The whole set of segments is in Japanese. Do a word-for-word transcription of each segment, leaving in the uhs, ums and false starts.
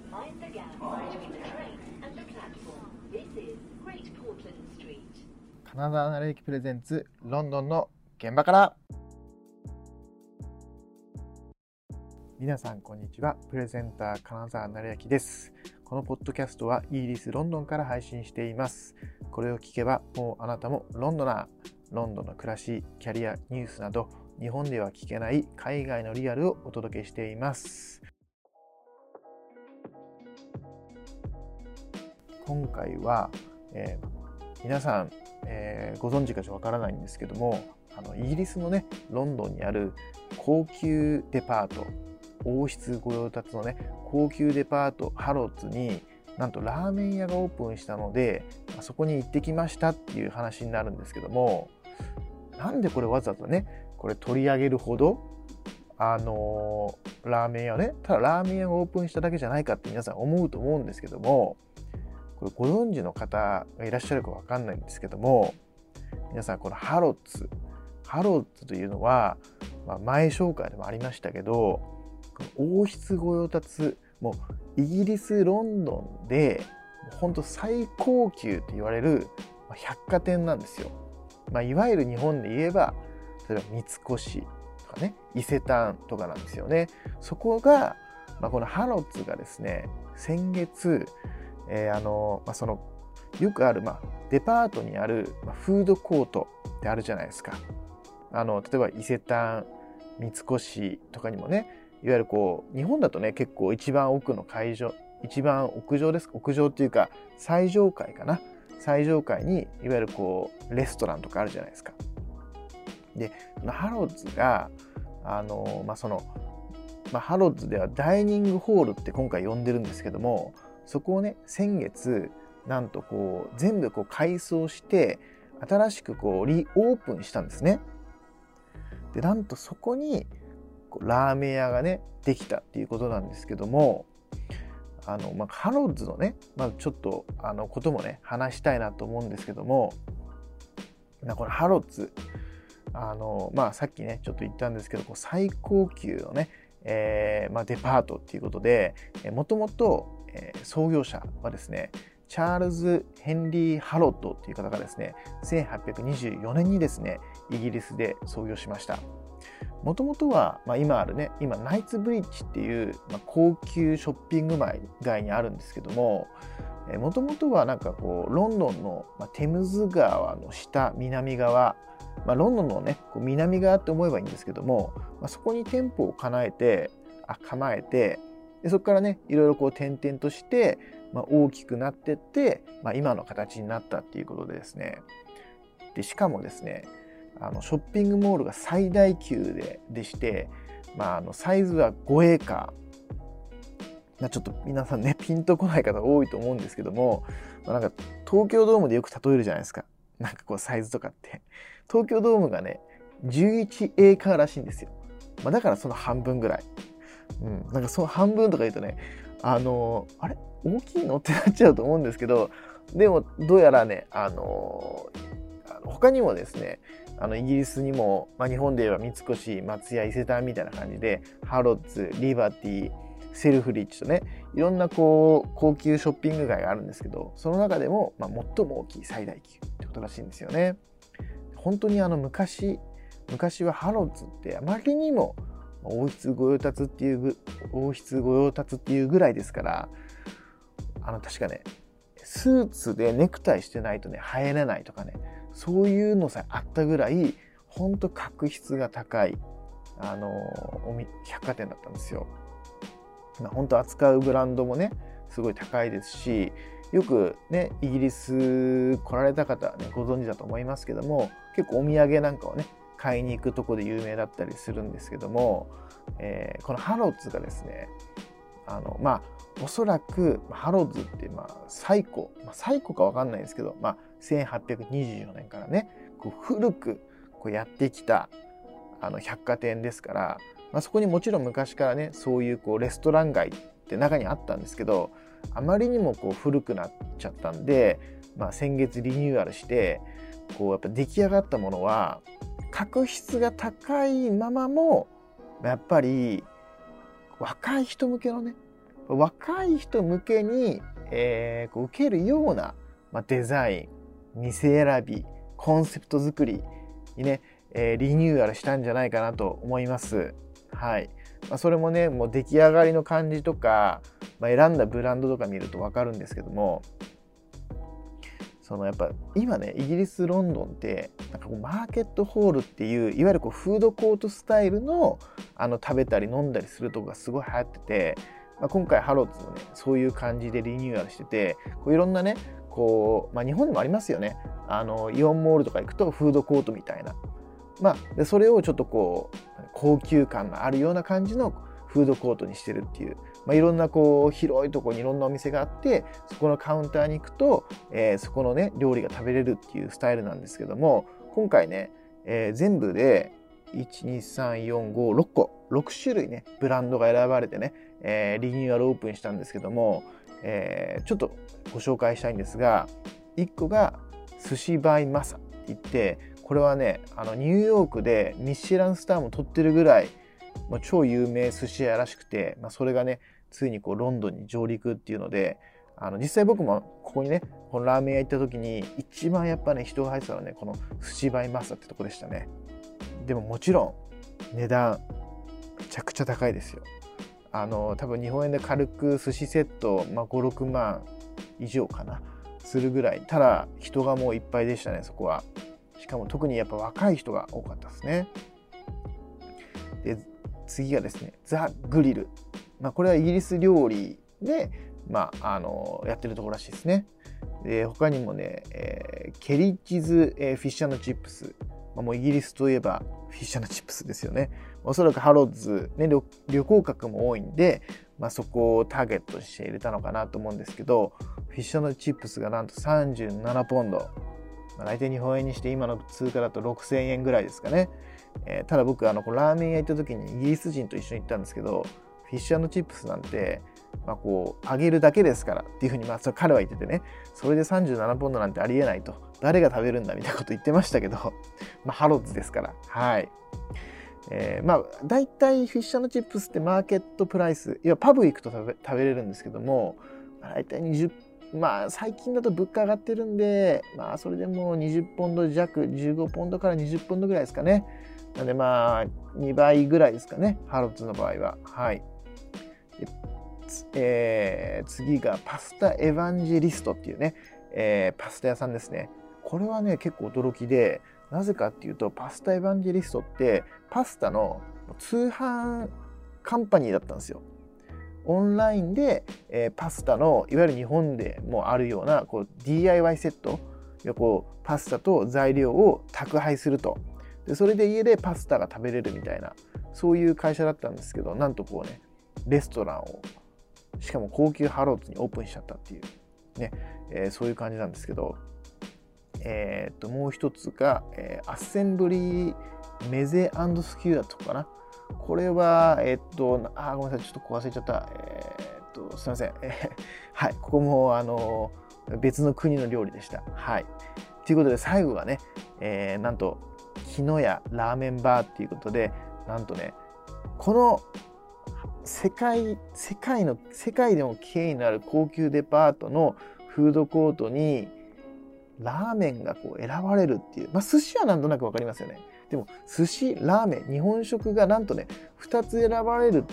Mind the gap between the train and the platform. This is Great Portland Street. 金沢成駅プレゼンツロンドンの現場から。皆さんこんにちは。プレゼンター金沢成駅です。このポッドキャストはイギリスロンドンから配信しています。これを聞けばもうあなたもロンドナー。ロンドンの暮らし、キャリア、ニュースなど日本では聞けない海外のリアルをお届けしています。今回は、えー、皆さん、えー、ご存知かちょっとわからないんですけども、あのイギリスのねロンドンにある高級デパート、王室御用達のね高級デパートハロッズになんとラーメン屋がオープンしたので、そこに行ってきましたっていう話になるんですけども、なんでこれわざわざねこれ取り上げるほどあのー、ラーメン屋ねただラーメン屋がオープンしただけじゃないかって皆さん思うと思うんですけども、これご存知の方がいらっしゃるかわかんないんですけども、皆さんこのハロッズハロッズというのは、まあ、前紹介でもありましたけど、王室御用達、もうイギリスロンドンで本当最高級と言われる百貨店なんですよ。まあ、いわゆる日本で言えば例えば三越とかね伊勢丹とかなんですよね。そこが、まあ、このハロッズがですね先月、えー、あの、まあ、そのよくある、まあ、デパートにある、まあ、フードコートってあるじゃないですか。あの例えば伊勢丹、三越とかにもね、いわゆるこう日本だとね結構一番奥の会場、一番屋上です屋上っていうか最上階かな、最上階にいわゆるこうレストランとかあるじゃないですか。でハロッズがあの、まあそのまあ、ハロッズではダイニングホールって今回呼んでるんですけども、そこをね先月なんとこう全部こう改装して新しくこうリオープンしたんですね。でなんとそこにこうラーメン屋がねできたっていうことなんですけども、あの、まあ、ハロッズのねまずちょっとあのこともね話したいなと思うんですけども、このハロッズあの、まあ、さっきねちょっと言ったんですけど、こう最高級のね、えーまあ、デパートっていうことで、もともと創業者はですねチャールズ・ヘンリー・ハロッドっていう方がですねせんはっぴゃくにじゅうよねんにですねイギリスで創業しました。もともとは、まあ、今あるね今ナイツブリッジっていう、まあ、高級ショッピング街にあるんですけども、もともとはなんかこうロンドンの、まあ、テムズ川の下南側、まあ、ロンドンのねこう南側って思えばいいんですけども、まあ、そこに店舗を構えてあ構えてでそこからねいろいろこう転々として、まあ、大きくなってって、まあ、今の形になったっていうことでですね、でしかもですねあのショッピングモールが最大級ででして、まあ、あのサイズはごエーカー、ちょっと皆さんねピンとこない方多いと思うんですけども、まあ、なんか東京ドームでよく例えるじゃないですか、なんかこうサイズとかって東京ドームがねじゅういちエーカーらしいんですよ。まあ、だからその半分ぐらい、うん、なんかその半分とか言うとねあのあれ大きいのってなっちゃうと思うんですけど、でもどうやらねあの他にもですねあのイギリスにも、まあ、日本で言えば三越、松屋、伊勢丹みたいな感じでハロッズ、リバティ、セルフリッジとねいろんなこう高級ショッピング街があるんですけど、その中でも、まあ、最も大きい最大級ってことらしいんですよね。本当にあの昔昔はハロッズってあまりにも王室御用達っていう王室御用達っていうぐらいですから、あの確かねスーツでネクタイしてないとね入れないとかね、そういうのさえあったぐらい本当格質が高いあの百貨店だったんですよ。まあ、本当扱うブランドもねすごい高いですし、よくねイギリス来られた方はねご存知だと思いますけども、結構お土産なんかをね買いに行くとこで有名だったりするんですけども、えー、このハロッズがですねあのまあおそらくハロッズってまあ最古、まあ、最古かわかんないですけど、まあ、せんはっぴゃくにじゅうよねんからねこう古くこうやってきたあの百貨店ですから、まあ、そこにもちろん昔からねそういうこうレストラン街って中にあったんですけど、あまりにもこう古くなっちゃったんで、まあ、先月リニューアルしてこうやっぱ出来上がったものは格質が高いままもやっぱり若い人向けのね若い人向けに、えー、こう受けるような、まあ、デザイン、店選び、コンセプト作りにね、えー、リニューアルしたんじゃないかなと思います。はい。まあ、それもね、もう出来上がりの感じとか、まあ、選んだブランドとか見ると分かるんですけども、そのやっぱ今ね、イギリスロンドンってなんかこうマーケットホールっていういわゆるこうフードコートスタイルのあの食べたり飲んだりするとこがすごい流行ってて、まあ、今回ハロッズもねそういう感じでリニューアルしてて、こういろんなねこう、まあ、日本でもありますよね、あのイオンモールとか行くとフードコートみたいな、まあ、でそれをちょっとこう高級感があるような感じのフードコートにしてるっていう、まあ、いろんなこう広いところにいろんなお店があって、そこのカウンターに行くと、えー、そこのね料理が食べれるっていうスタイルなんですけども、今回ね、えー、全部でいちにさんよんごろっころく種類ねブランドが選ばれてね、えー、リニューアルオープンしたんですけども、えー、ちょっとご紹介したいんですが、いっこが寿司バイマサって言って、これはねあのニューヨークでミシュランスターも取ってるぐらいもう超有名寿司屋らしくて、まあ、それがねついにこうロンドンに上陸っていうので、あの実際僕もここにねこのラーメン屋行った時に一番やっぱね人が入ってたのはねこの寿司バイマスタってとこでしたね。でももちろん値段めちゃくちゃ高いですよ。あの多分日本円で軽く寿司セット、まあ、ごろくまん以上かなするぐらい、ただ人がもういっぱいでしたねそこは。しかも特にやっぱ若い人が多かったですね。で次がですねザ・グリル、まあ、これはイギリス料理で、まあ、あのやってるところらしいですね。で他にもね、えー、ケリッジズ、えー、フィッシュ&チップス、まあ、もうイギリスといえばフィッシュ&チップスですよね。おそらくハロッズ、ね、旅, 旅行客も多いんで、まあ、そこをターゲットにして入れたのかなと思うんですけど、フィッシュ&チップスがなんとさんじゅうななポンド、まあ、大体日本円にして今の通貨だとろくせんえんぐらいですかね。えー、ただ僕あのこのラーメン屋行った時にイギリス人と一緒に行ったんですけど、フィッシュ&チップスなんて、まあ、こう揚げるだけですからっていうふうに、まあ、それ彼は言っててね、それでさんじゅうななポンドなんてありえないと、誰が食べるんだみたいなこと言ってましたけど、まあ、ハロッズですから、はい。えー、まあ大体フィッシュ&チップスってマーケットプライス、いやパブ行くと食べ、食べれるんですけども、まあ、大体にじゅう、まあ最近だと物価上がってるんで、まあそれでもうにじゅうポンド弱、じゅうごポンドからにじゅうポンドぐらいですかね。なのでまあにばいぐらいですかね、ハロッズの場合は。はい。えー、次がパスタエヴァンジェリストっていうね、えー、パスタ屋さんですね。これはね結構驚きで、なぜかっていうとパスタエヴァンジェリストってパスタの通販カンパニーだったんですよ。オンラインで、えー、パスタのいわゆる日本でもあるようなこう ディーアイワイ セット、こうパスタと材料を宅配すると、でそれで家でパスタが食べれるみたいな、そういう会社だったんですけど、なんとこうねレストランをしかも高級ハロッズにオープンしちゃったっていうね、えー、そういう感じなんですけど、えー、っともう一つが、えー、アッセンブリーメゼ&スキューだとかな。これはえー、っとあごめんなさい、ちょっとこう忘れちゃった。えー、っとすいません、えー、はい、ここもあの別の国の料理でした。はい。ということで最後がね、えー、なんと木の屋ラーメンバーっていうことで、なんとねこの世界世界の世界でも権威のある高級デパートのフードコートにラーメンがこう選ばれるっていう、まあ寿司はなんとなくわかりますよね。でも寿司、ラーメン、日本食がなんとねふたつ選ばれるって、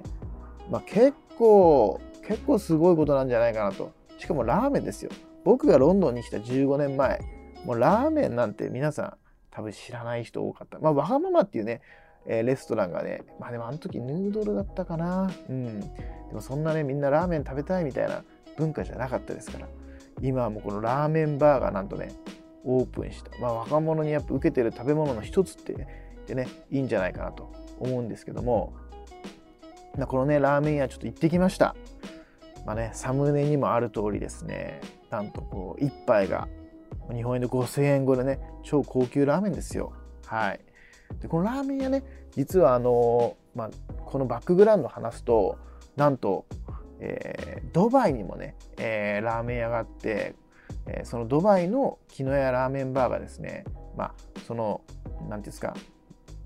まあ、結構結構すごいことなんじゃないかなと。しかもラーメンですよ。僕がロンドンに来たじゅうごねんまえ、もうラーメンなんて皆さん多分知らない人多かった。まあわがままっていうねえー、レストランがね、まあでもあの時ヌードルだったかな、うん、でもそんなねみんなラーメン食べたいみたいな文化じゃなかったですから、今はもうこのラーメンバーがなんとねオープンした、まあ若者にやっぱ受けてる食べ物の一つってでねいいんじゃないかなと思うんですけども、このねラーメン屋ちょっと行ってきました。まあねサムネにもある通りですね、なんとこう一杯が日本円でごせんえん超えでね超高級ラーメンですよ。はい。でこのラーメン屋ね、実はあの、まあ、このバックグラウンドを話すと、なんと、えー、ドバイにもね、えー、ラーメン屋があって、えー、そのドバイの木の屋ラーメンバーがですね、まあそのなんていうんですか、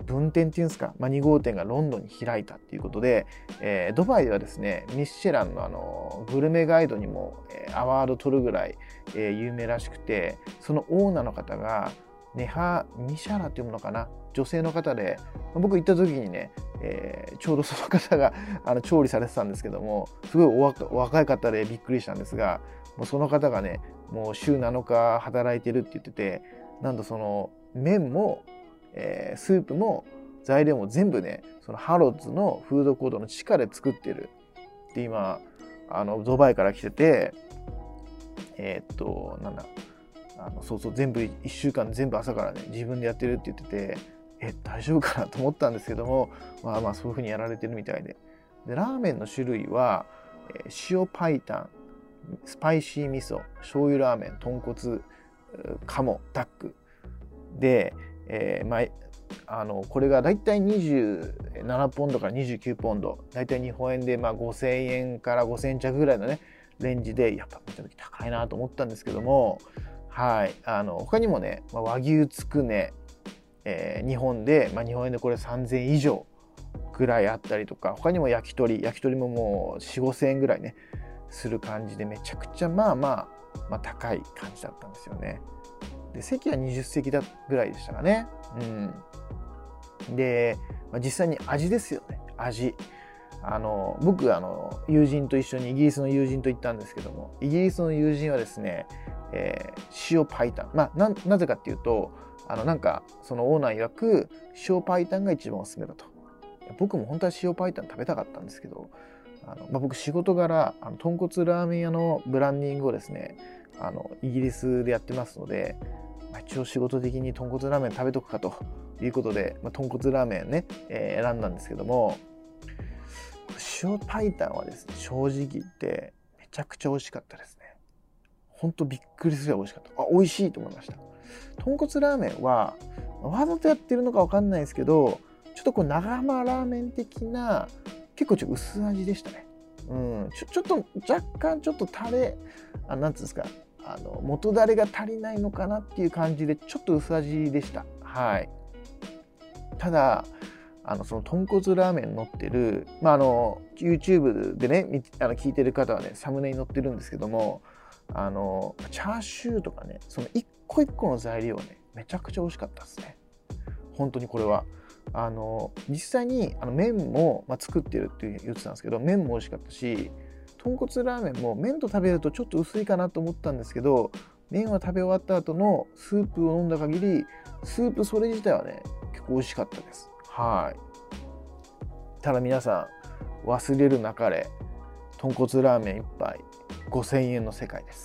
分店っていうんですか、まあ、に号店がロンドンに開いたっていうことで、えー、ドバイではですねミシュランのあのグルメガイドにも、えー、アワード取るぐらい、えー、有名らしくて、そのオーナーの方がネハ・ミシャラっていうのかな、女性の方で、僕行った時にね、えー、ちょうどその方があの調理されてたんですけども、すごいお若、お若い方でびっくりしたんですが、もうその方がねもう週なのか働いてるって言ってて、なんとその麺も、えー、スープも材料も全部ねそのハロッズのフードコートの地下で作ってるって今あのドバイから来てて、えー、っとなんだあのそうそう全部いっしゅうかん全部朝からね自分でやってるって言ってて、え大丈夫かなと思ったんですけども、まあまあそういう風にやられてるみたいで、でラーメンの種類は、えー、塩パイタン、スパイシー味噌、醤油ラーメン、豚骨、鴨、ダックで、えーまあ、あのこれがだいたいにじゅうななポンドからにじゅうきゅうポンド、だいたい日本円でまあごせんえんからごせんえん弱ぐらいのねレンジで、やっぱめちゃめちゃ高いなと思ったんですけども、はい、あの他にもね、まあ、和牛つくね、えー、日本で、まあ、日本円でこれさんぜんえん以上ぐらいあったりとか、他にも焼き鳥焼き鳥ももう よん、ごせんえんぐらいねする感じで、めちゃくちゃまあまあ、まあ、高い感じだったんですよね。で席はにじゅっせきだぐらいでしたかね。うん、で、まあ、実際に味ですよね。味あの僕あの友人と一緒にイギリスの友人と行ったんですけども、イギリスの友人はですね、えー、塩パイタン、まあ、な, なぜかっていうと、あのなんかそのオーナー曰く塩パイタンが一番おすすめだと。僕も本当は塩パイタン食べたかったんですけど、あの、まあ、僕仕事柄あの豚骨ラーメン屋のブランディングをですねあのイギリスでやってますので、まあ、一応仕事的に豚骨ラーメン食べとくかということで、まあ、豚骨ラーメンね、えー、選んだんですけども、塩パイタンはですね正直言ってめちゃくちゃ美味しかったですね。ほんとびっくりするぐらい美味しかった。あ、美味しいと思いました。豚骨ラーメンはわざとやってるのか分かんないですけど、ちょっとこう長浜ラーメン的な結構ちょっと薄味でしたね。うん、ちょ, ちょっと若干ちょっとタレあなんていうんですか、あの元ダレが足りないのかなっていう感じでちょっと薄味でした。はい。ただあのその豚骨ラーメンに載ってる、まあ、あの YouTube でねあの聞いてる方はねサムネに載ってるんですけども、あのチャーシューとかねその一個一個の材料はねめちゃくちゃ美味しかったですね。本当にこれはあの実際にあの麺も、まあ、作ってるって言ってたんですけど、麺も美味しかったし、豚骨ラーメンも麺と食べるとちょっと薄いかなと思ったんですけど、麺は食べ終わった後のスープを飲んだ限りスープそれ自体はね結構美味しかったです。はい。ただ皆さん忘れるなかれ、豚骨ラーメンいっぱいごせんえんの世界です。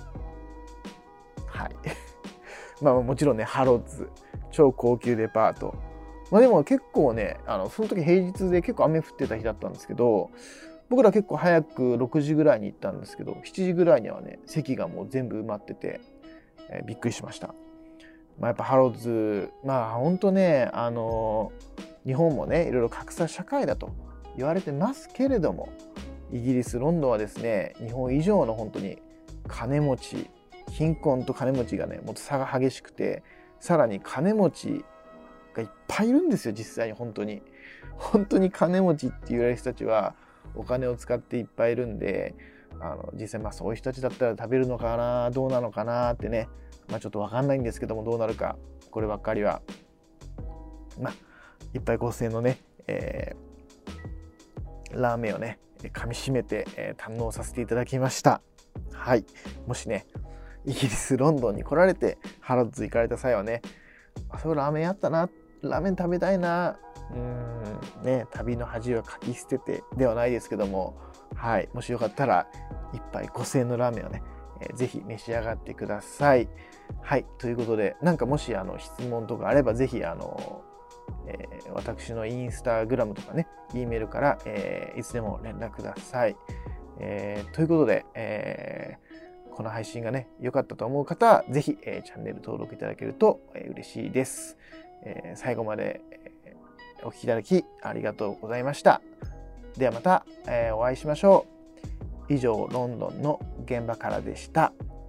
はい。まあもちろんねハロッズ超高級デパート、まあでも結構ねあのその時平日で結構雨降ってた日だったんですけど、僕ら結構早くろくじぐらいに行ったんですけど、しちじぐらいにはね席がもう全部埋まってて、えー、びっくりしました。まあ、やっぱハロッズまあほんとねあの日本もねいろいろ格差社会だと言われてますけれども、イギリスロンドンはですね日本以上の本当に金持ち、貧困と金持ちがねもっと差が激しくて、さらに金持ちがいっぱいいるんですよ。実際に本当に本当に金持ちって言われる人たちはお金を使っていっぱいいるんで、あの実際まあそういう人たちだったら食べるのかなどうなのかなってね、まあ、ちょっと分かんないんですけども、どうなるかこればっかりはまあいっぱいごせんえんのね、えー、ラーメンをね噛みしめて、えー、堪能させていただきました。はい。もしねイギリスロンドンに来られてハロッズ行かれた際はね、あそうラーメンあったな、ラーメン食べたいな、うーんね旅の恥はかき捨ててではないですけども、はい、もしよかったらいっぱいごせんえんのラーメンをね、えー、ぜひ召し上がってください。はい、ということで、なんかもしあの質問とかあればぜひあの、えー、私のインスタグラムとかね E メールから、えー、いつでも連絡ください。えー、ということで、えーこの配信がね良かったと思う方はぜひ、えー、チャンネル登録いただけると、えー、嬉しいです。えー、最後まで、えー、お聞きいただきありがとうございました。ではまた、えー、お会いしましょう。以上ロンドンの現場からでした。